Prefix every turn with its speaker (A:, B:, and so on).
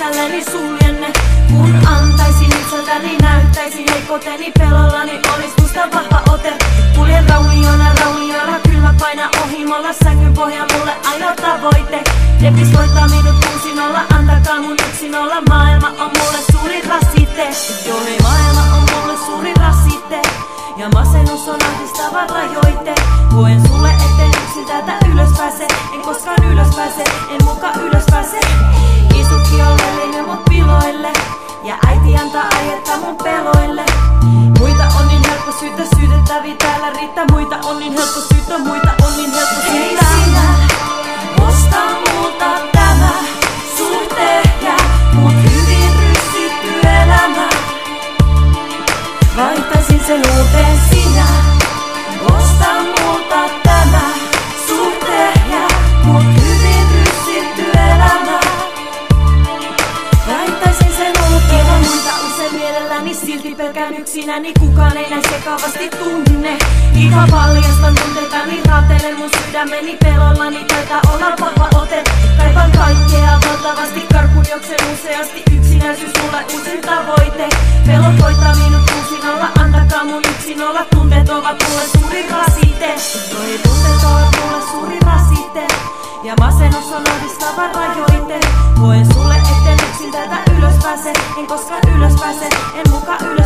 A: sisälleni suljen ne. Kun antaisin itseltäni, näyttäisin heikkoteni, pelollani olis musta vahva ote. Kuljen rauniona, kylmä paina ohimolla, sängyn pohja mulle ainoa tavoite. Depis voittaa minut 6-0, antakaa mun 1-0, maailma on mulle suuri rasite. Joo hei, maailma on mulle suuri rasite. Ja masennus on ahdistava rajoite. Koen sulle, etten yksin täältä ylös pääse. En koskaan ylös pääse, en muka ylös pääse. Isukki on levinnyt mut piloille. Ja äiti antaa aihetta mun peloille. Muita on niin helppo syyttää, syytettäviä täällä riittää. Muita on niin helppo syyttää, muita on niin helppo syyttää. Hei sinä, osta multa tämä suhte ja mut hyvin ryssitty elämä. Vaihtaisin sen uuteen sinä. Osta multa tämä suhte ja mut hyvin ryssitty elämä. Vaihtaisin sen uuteen. Ilman muita usein mielelläni, silti pelkään yksinäni. Kukaan ei näin sekavasti tunne. Ihan paljastan tunteitani, raatelen mun sydämeni. Pelollani taitaa olla vahva ote. Kaipaan kaikkea valtavasti, karkuun juoksen useasti. Yksinäisyys mulle uusin tavoite. Pelot voittaa minut 6-0, antakaa mun 1-0. Tunteet ovat mulle suuri rasite. Noi tunteet ovat mulle suuri rasite. Ja masennus on ahdistava rajoite. Koen sulle, etten yksin täältä ylös pääse. En koskaan ylös pääse, en muka ylös.